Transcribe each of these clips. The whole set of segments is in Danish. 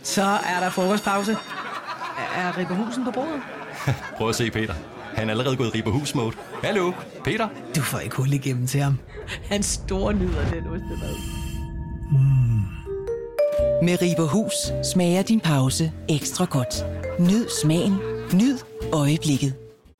Så er der frokostpause. Er Ripper Husen på bordet? Prøv at se, Peter. Han er allerede gået Ripper Hus-mode. Hallo, Peter? Du får ikke hul igennem til ham. Han store nyder den ostemad. Med Ripper Hus smager din pause ekstra godt. Nyd smagen. Nyd øjeblikket.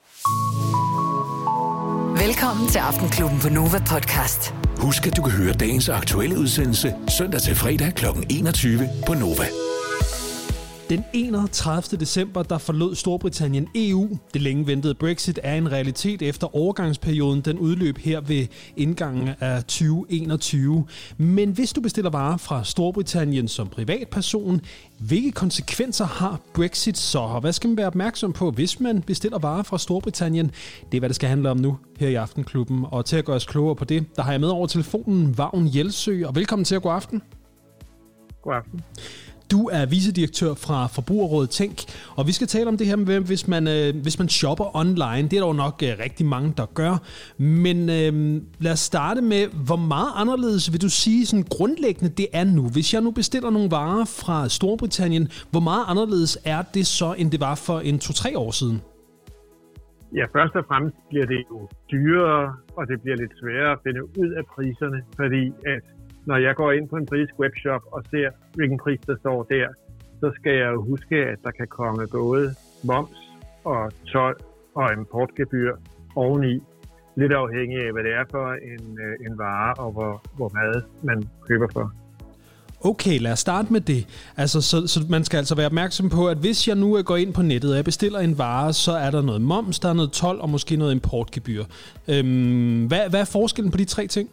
Velkommen til Aftenklubben på Nova Podcast. Husk, at du kan høre dagens aktuelle udsendelse søndag til fredag kl. 21 på Nova. Den 31. december, der forlod Storbritannien EU. Det længe ventede Brexit er en realitet efter overgangsperioden. Den udløb her ved indgangen af 2021. Men hvis du bestiller varer fra Storbritannien som privatperson, hvilke konsekvenser har Brexit så? Og hvad skal man være opmærksom på, hvis man bestiller varer fra Storbritannien? Det er, hvad det skal handle om nu her i Aftenklubben. Og til at gøre os klogere på det, der har jeg med over telefonen Vagn Jelsø. Og velkommen til. God aften. God aften. Du er vicedirektør fra Forbrugerrådet Tænk, og vi skal tale om det her med, hvis man shopper online. Det er der jo nok rigtig mange, der gør. Men lad os starte med, hvor meget anderledes vil du sige sådan grundlæggende det er nu? Hvis jeg nu bestiller nogle varer fra Storbritannien, hvor meget anderledes er det så, end det var for en 2-3 år siden? Ja, først og fremmest bliver det jo dyrere, og det bliver lidt sværere at finde ud af priserne, fordi at når jeg går ind på en britisk webshop og ser, hvilken pris der står der, så skal jeg jo huske, at der kan komme både moms og told og importgebyr oveni. Lidt afhængig af, hvad det er for en vare og hvor meget man køber for. Okay, lad os starte med det. Altså, så man skal altså være opmærksom på, at hvis jeg nu går ind på nettet og jeg bestiller en vare, så er der noget moms, der er noget told og måske noget importgebyr. Hvad er forskellen på de tre ting?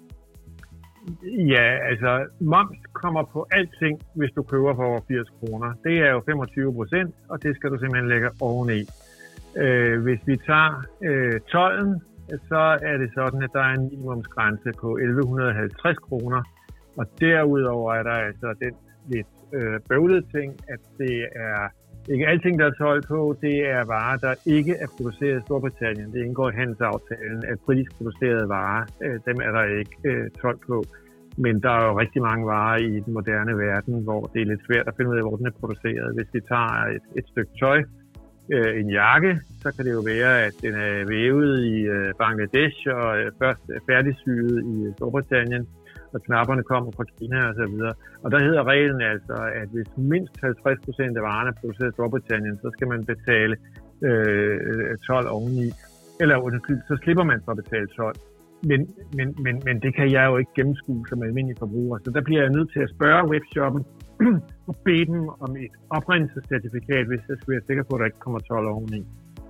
Ja, altså moms kommer på alting, hvis du køber for over 80 kroner. Det er jo 25%, og det skal du simpelthen lægge oveni. Hvis vi tager tolden, så er det sådan, at der er en minimumsgrænse på 1150 kroner. Og derudover er der altså den lidt bøvlede ting, at det er ikke alting, der er told på. Det er varer, der ikke er produceret i Storbritannien. Det indgår i handelsaftalen, at britisk producerede varer, dem er der ikke told på. Men der er jo rigtig mange varer i den moderne verden, hvor det er lidt svært at finde ud af, hvor den er produceret. Hvis vi tager et stykke tøj, en jakke, så kan det jo være, at den er vævet i Bangladesh og først færdigsyet i Storbritannien, og knapperne kommer fra Kina og så videre. Og der hedder reglen altså, at hvis mindst 50% af varerne er produceret i Storbritannien, så skal man betale told oveni. Eller undskyld, så slipper man for at betale told. Men det kan jeg jo ikke gennemskue som almindelig forbruger. Så der bliver jeg nødt til at spørge webshoppen og bede dem om et oprindelsescertifikat, hvis jeg skal være sikker på, at der ikke kommer told oveni.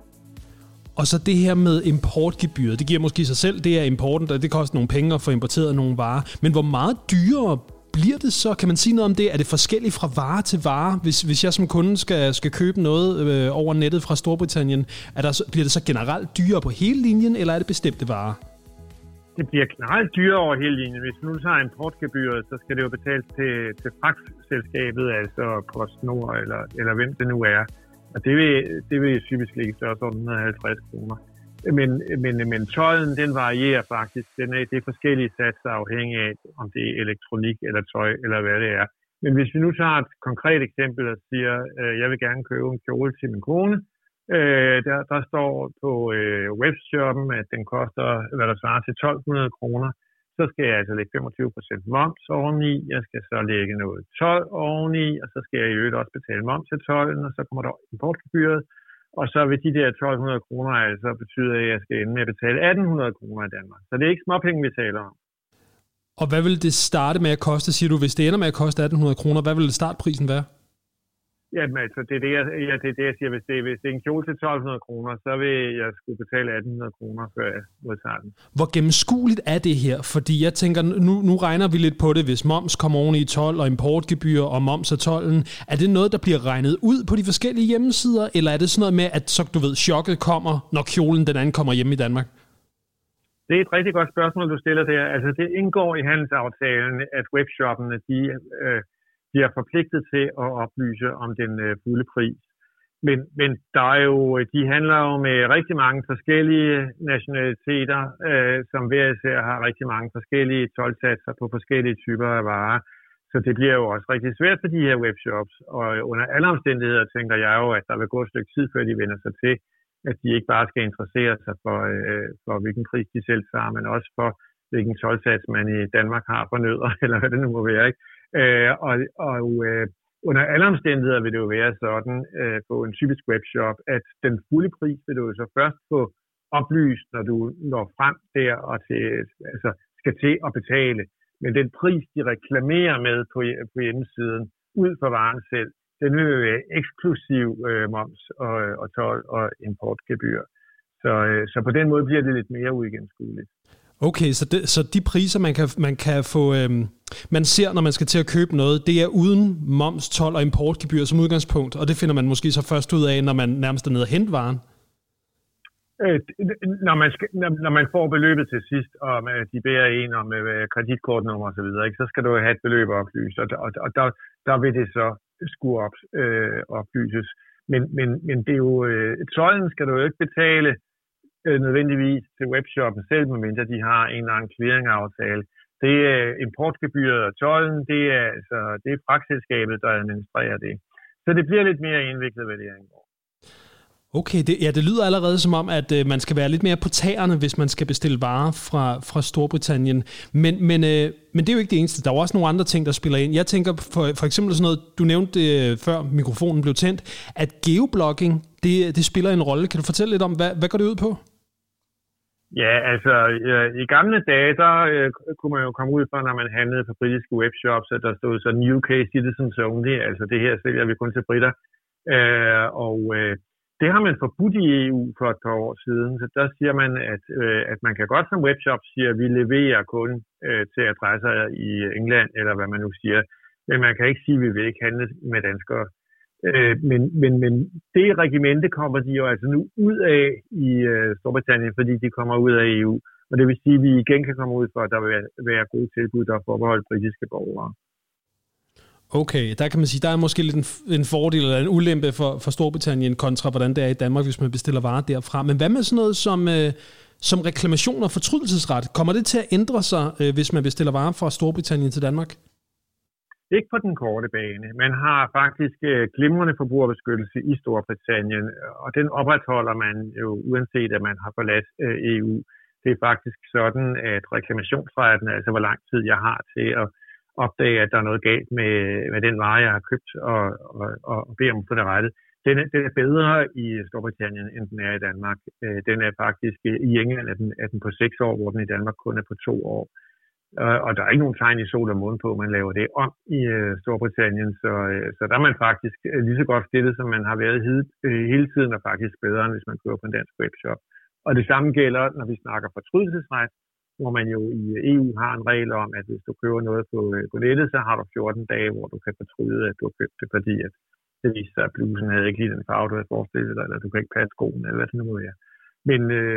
Og så det her med importgebyret, det giver måske sig selv, det er importen, der det koster nogle penge at få importeret nogle varer. Men hvor meget dyrere bliver det så? Kan man sige noget om det? Er det forskelligt fra vare til vare? Hvis jeg som kunde skal købe noget over nettet fra Storbritannien, bliver det så generelt dyrere på hele linjen, eller er det bestemte varer? Det bliver generelt dyrere over hele linjen. Hvis nu tager importgebyret, så skal det jo betales til fragtselskabet, altså PostNord eller hvem det nu er. Og det vil typisk ligge størrelse 150 kroner. Men tolden, den varierer faktisk. Det er forskellige satser afhængig af, om det er elektronik eller tøj eller hvad det er. Men hvis vi nu tager et konkret eksempel og siger, jeg vil gerne købe en kjole til min kone, der står på webshoppen, at den koster, hvad der svarer til 1200 kroner. Så skal jeg altså lægge 25% moms oveni, jeg skal så lægge noget told oveni, og så skal jeg i øvrigt også betale moms til tolden, og så kommer der importgebyret. Og så vil de der 1200 kroner altså betyde, at jeg skal ende med at betale 1800 kroner i Danmark. Så det er ikke småpenge, vi taler om. Og hvad vil det starte med at koste, siger du? Hvis det ender med at koste 1800 kroner, hvad vil startprisen være? Jamen altså, det er det, jeg siger. Hvis det er en kjole til 1200 kroner, så vil jeg skulle betale 1800 kroner, før jeg modtager den. Hvor gennemskueligt er det her? Fordi jeg tænker, nu regner vi lidt på det, hvis moms kommer oven i told og importgebyr og moms af tolden. Er det noget, der bliver regnet ud på de forskellige hjemmesider, eller er det sådan noget med, at så, du ved, chokket kommer, når kjolen den anden kommer hjem i Danmark? Det er et rigtig godt spørgsmål, du stiller der. Altså, det indgår i handelsaftalen, at webshoppene, de er forpligtet til at oplyse om den fulde pris. Men der er jo, de handler jo med rigtig mange forskellige nationaliteter, som hver især har rigtig mange forskellige toldsatser på forskellige typer af varer. Så det bliver jo også rigtig svært for de her webshops, og under alle omstændigheder tænker jeg jo, at der vil gå et stykke tid, før de vender sig til, at de ikke bare skal interessere sig for hvilken pris de selv tager, men også for hvilken toldsats man i Danmark har for nødder, eller hvad det nu må være, ikke? Under alle omstændigheder vil det jo være sådan på en typisk webshop, at den fulde pris vil du jo så først få oplyst, når du når frem der og skal til at betale. Men den pris, de reklamerer med på hjemmesiden, ud for varen selv, den vil være eksklusiv moms og told og importgebyr. Så på den måde bliver det lidt mere uigennemskueligt. Okay, så de priser, man kan få, man ser, når man skal til at købe noget, det er uden moms, told og importgebyr som udgangspunkt, og det finder man måske så først ud af, når man nærmest er nede og hente varen? Når man får beløbet til sidst, og de beder en om kreditkortnummer og så videre, ikke, så skal du have et beløb oplyst, og der vil det så skulle oplyses. Men det er jo, tolden skal du jo ikke betale nødvendigvis til webshoppen selv, medmindre de har en eller anden clearingaftale. Det er importgebyret og tolden, det er fragtselskabet, der administrerer det. Så det bliver lidt mere indviklet, hvad det er. Okay, det lyder allerede som om, at man skal være lidt mere på tæerne, hvis man skal bestille varer fra Storbritannien. Men det er jo ikke det eneste. Der er jo også nogle andre ting, der spiller ind. Jeg tænker for eksempel sådan noget, du nævnte før mikrofonen blev tændt, at geoblogging, det spiller en rolle. Kan du fortælle lidt om, hvad går det ud på? Ja, altså i gamle dage, der kunne man jo komme ud fra, når man handlede på britiske webshops, at der stod så UK Citizens Only, altså det her sælger vi kun til britter. Det har man forbudt i EU for et par år siden, så der siger man, at man kan godt som webshop sige, at vi leverer kun til adresser i England, eller hvad man nu siger, men man kan ikke sige, at vi vil ikke handle med danskere. Men det regimente kommer de jo altså nu ud af i Storbritannien, fordi de kommer ud af EU, og det vil sige, at vi igen kan komme ud for, at der vil være gode tilbud, der er forbeholdt britiske borgere. Okay, der kan man sige, der er måske lidt en fordel eller en ulempe for Storbritannien kontra hvordan det er i Danmark, hvis man bestiller varer derfra. Men hvad med sådan noget som reklamation og fortrydelsesret? Kommer det til at ændre sig, hvis man bestiller varer fra Storbritannien til Danmark? Ikke på den korte bane. Man har faktisk glimrende forbrugerbeskyttelse i Storbritannien, og den opretholder man jo uanset at man har forladt EU. Det er faktisk sådan, at reklamationsretten, altså hvor lang tid jeg har til at opdage, at der er noget galt med den vare, jeg har købt, og bede om at få det rettet. Den er bedre i Storbritannien, end den er i Danmark. Den er faktisk i England er den på 6 år, hvor den i Danmark kun er på 2 år. Og der er ikke nogen tegn i sol og måne på, at man laver det om i Storbritannien, så der er man faktisk lige så godt stillet, som man har været hele tiden, og faktisk bedre, end hvis man køber på en dansk webshop. Og det samme gælder, når vi snakker fortrydelsesret, hvor man jo i EU har en regel om, at hvis du køber noget på nettet, så har du 14 dage, hvor du kan fortryde, at du har købt det, fordi at det viser sig, at blusen havde ikke lige den farve, du havde forestillet dig, eller du kan ikke passe skoen, eller hvad det nu må være. Men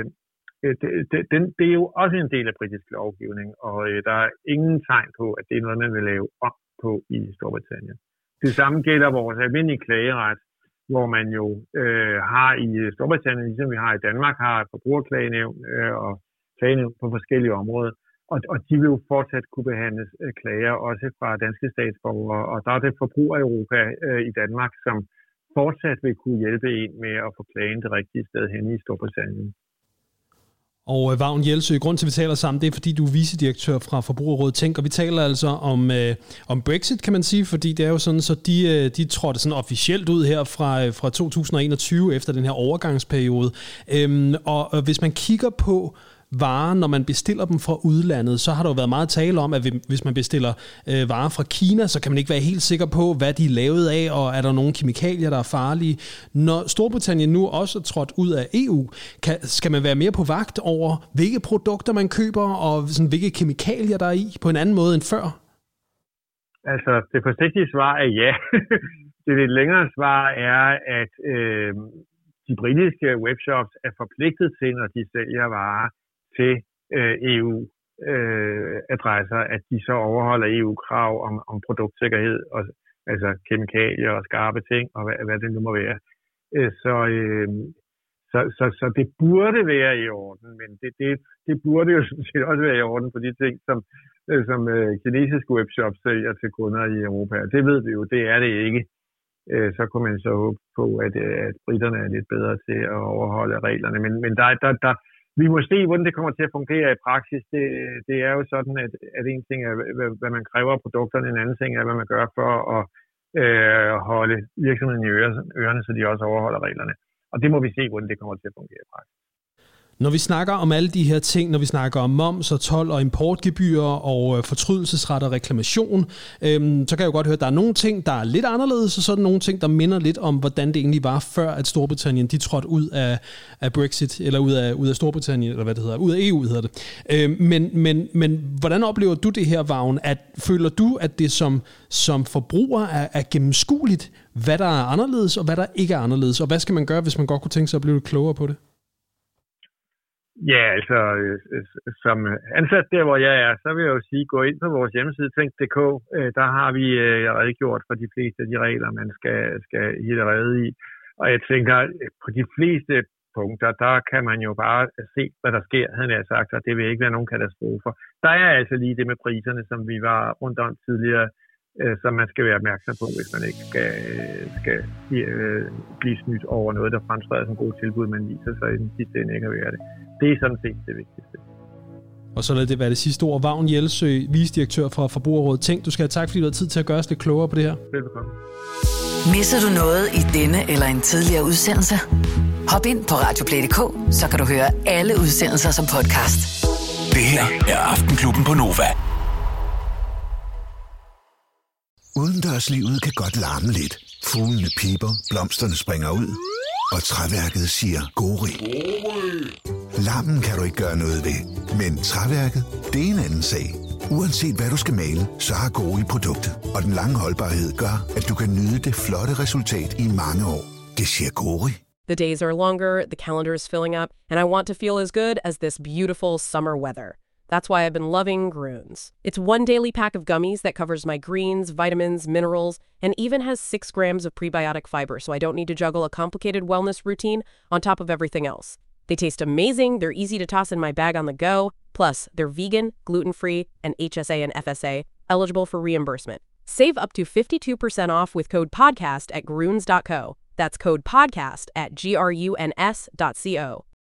det er jo også en del af britisk lovgivning, og der er ingen tegn på, at det er noget, man vil lave op på i Storbritannien. Det samme gælder vores almindelige klageret, hvor man jo har i Storbritannien, ligesom vi har i Danmark, har et forbrugerklagenævn og klagenævn på forskellige områder, og de vil jo fortsat kunne behandles klager også fra danske statsborgere, og der er det Forbruger-Europa i Danmark, som fortsat vil kunne hjælpe en med at få klagen det rigtige sted hen i Storbritannien. Og Vagn Jelsø, grund til, at vi taler sammen, det er, fordi du er vicedirektør fra Forbrugerrådet Tænk, og vi taler altså om Brexit, kan man sige, fordi det er jo sådan, så de trådte sådan officielt ud her fra 2021 efter den her overgangsperiode. Og hvis man kigger på varer, når man bestiller dem fra udlandet, så har der jo været meget tale om, at hvis man bestiller varer fra Kina, så kan man ikke være helt sikker på, hvad de er lavet af, og er der nogle kemikalier, der er farlige. Når Storbritannien nu også er trådt ud af EU, skal man være mere på vagt over, hvilke produkter man køber, og sådan, hvilke kemikalier der er i, på en anden måde end før? Altså, det forsigtige svar er ja. Det lidt længere svar er, at de britiske webshops er forpligtet til, når de sælger varer til EU-adresser, at de så overholder EU-krav om produktsikkerhed, og, altså kemikalier og skarpe ting, og hvad det nu må være. Så det burde være i orden, men det burde jo sådan set også være i orden på de ting, som kinesiske webshops sælger til kunder i Europa. Det ved vi jo, det er det ikke. Så kunne man så håbe på, at britterne er lidt bedre til at overholde reglerne. Men vi må se, hvordan det kommer til at fungere i praksis. Det er jo sådan, at en ting er, hvad man kræver af produkterne, en anden ting er, hvad man gør for at holde virksomheden i ørerne, så de også overholder reglerne. Og det må vi se, hvordan det kommer til at fungere i praksis. Når vi snakker om alle de her ting, når vi snakker om moms og told og importgebyrer og fortrydelsesret og reklamation, så kan jeg jo godt høre, at der er nogle ting, der er lidt anderledes, og så er der nogle ting, der minder lidt om, hvordan det egentlig var, før at Storbritannien de trådte ud af Brexit, eller ud af Storbritannien, eller hvad det hedder, ud af EU hedder det. Men hvordan oplever du det her, Vagn? Føler du, at det som forbruger er gennemskueligt, hvad der er anderledes, og hvad der ikke er anderledes? Og hvad skal man gøre, hvis man godt kunne tænke sig at blive lidt klogere på det? Ja, altså som ansat der, hvor jeg er, så vil jeg jo sige, gå ind på vores hjemmeside, tænk.dk. Der har vi redegjort for de fleste af de regler, man skal hitte rede i. Og jeg tænker, på de fleste punkter, der kan man jo bare se, hvad der sker, havde jeg sagt, og det vil ikke være nogen katastrofer. Der er altså lige det med priserne, som vi var rundt om tidligere, som man skal være opmærksom på, hvis man ikke skal blive snydt over noget, der fremstår som gode tilbud, men viser sig i den sidste ende ikke at være det. Det er sådan set det vigtigste. Og så lad det være det sidste ord. Vagn Jelsø, vicedirektør fra Forbrugerrådet Tænk. Du skal have tak, fordi du har tid til at gøre os lidt klogere på det her. Velbekomme. Misser du noget i denne eller en tidligere udsendelse? Hop ind på radioplay.dk, så kan du høre alle udsendelser som podcast. Det her er Aftenklubben på Nova. Udendørslivet kan godt larme lidt. Fuglene piper, blomsterne springer ud, og træværket siger gori. Larmen kan du ikke gøre noget ved, men træværket, det er en anden sag. Uanset hvad du skal male, så har Gori produktet, og den lange holdbarhed gør, at du kan nyde det flotte resultat i mange år. Det siger Gori. The days are longer, the calendar is filling up, and I want to feel as good as this beautiful summer weather. That's why I've been loving Grüns. It's one daily pack of gummies that covers my greens, vitamins, minerals, and even has 6 grams of prebiotic fiber, so I don't need to juggle a complicated wellness routine on top of everything else. They taste amazing, they're easy to toss in my bag on the go, plus they're vegan, gluten-free, and HSA and FSA, eligible for reimbursement. Save up to 52% off with code PODCAST at Grüns.co. That's code PODCAST at GRUNS.co.